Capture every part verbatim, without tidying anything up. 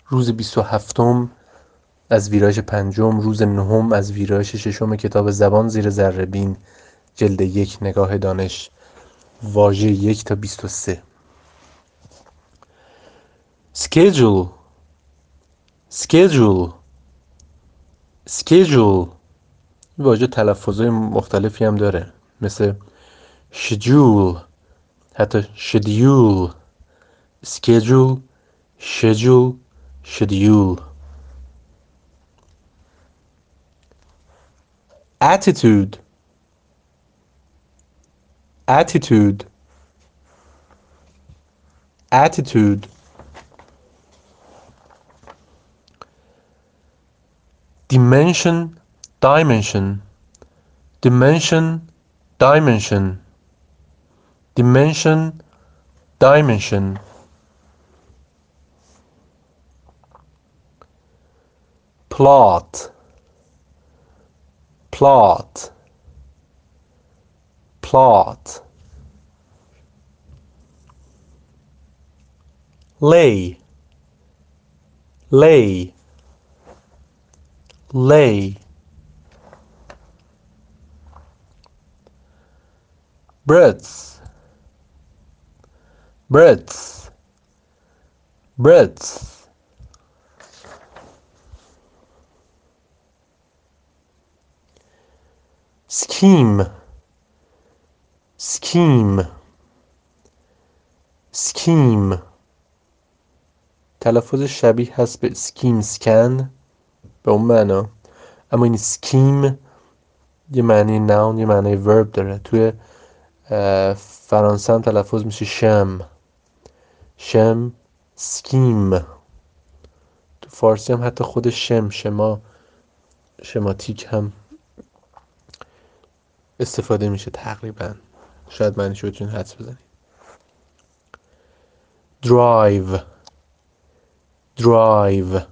روز بیست و هفتم از ویراژ پنجم، روز نهم از ویراژ ششم کتاب زبان زیر ذره‌بین، جلد یک، نگاه دانش، واژه یک تا بیست و سه. schedule schedule schedule واژه تلفظهای مختلفی هم داره، مثل schedule، حتی schedule، schedule، schedule، schedule. attitude attitude attitude dimension dimension dimension dimension dimension dimension plot plot plot lay lay lay breadth breadth breadth scheme scheme scheme تلفظ شبیه هست به سکیم سکن به اون معنا، اما این سکیم یه معنی ناون یه معنی ورب داره. توی فرانسه هم تلفظ میشه شم شم سکیم. تو فارسی هم حتی خود شم شما شماتیک هم استفاده میشه تقریبا، شاید معنیش رو بتونید حدس بزنید. drive drive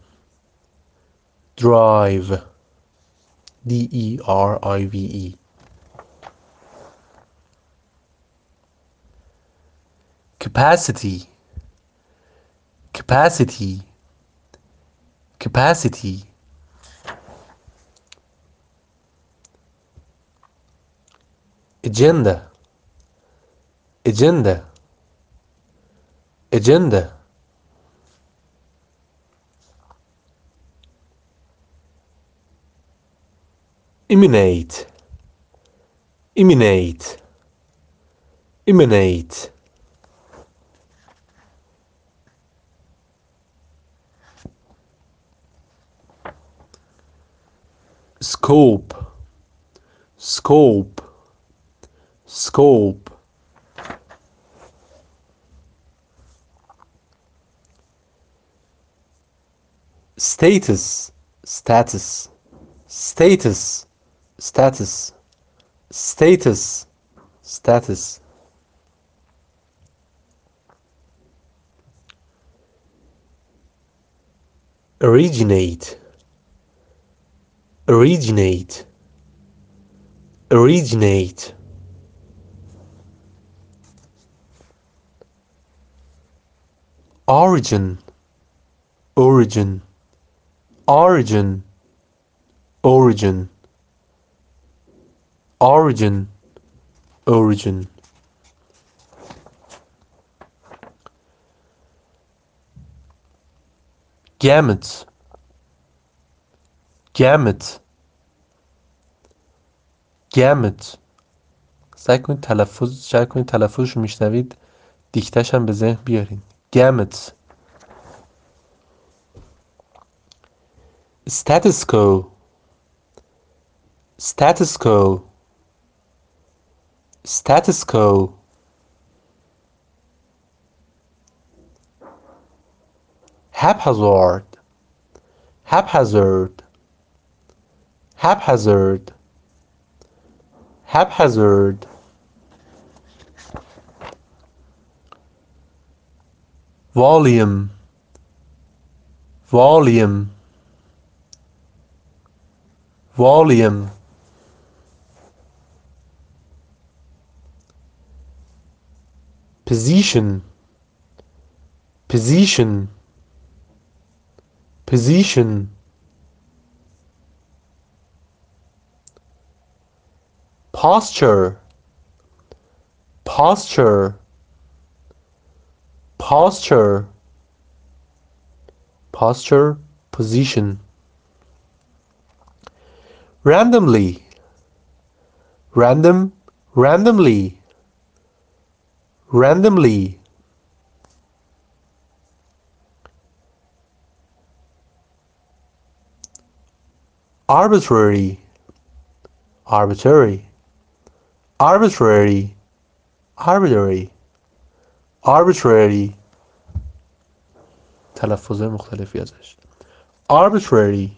drive D E R I V E capacity capacity capacity agenda agenda agenda emanate emanate emanate scope scope scope status status status status status status originate originate originate origin origin origin origin origin origin gamut gamut gamut سعی کنید تلفظ سعی کنید تلفظش رو میشنوید دیکتش هم به ذهن بیارین. gamut status quo status quo status quo haphazard haphazard haphazard haphazard volume volume volume position position position, posture, posture, posture, posture, position. Randomly, random, randomly, randomly. Arbitrary, arbitrary, arbitrary, arbitrary, arbitrary. تلفظ مختلفی ازش. Arbitrary,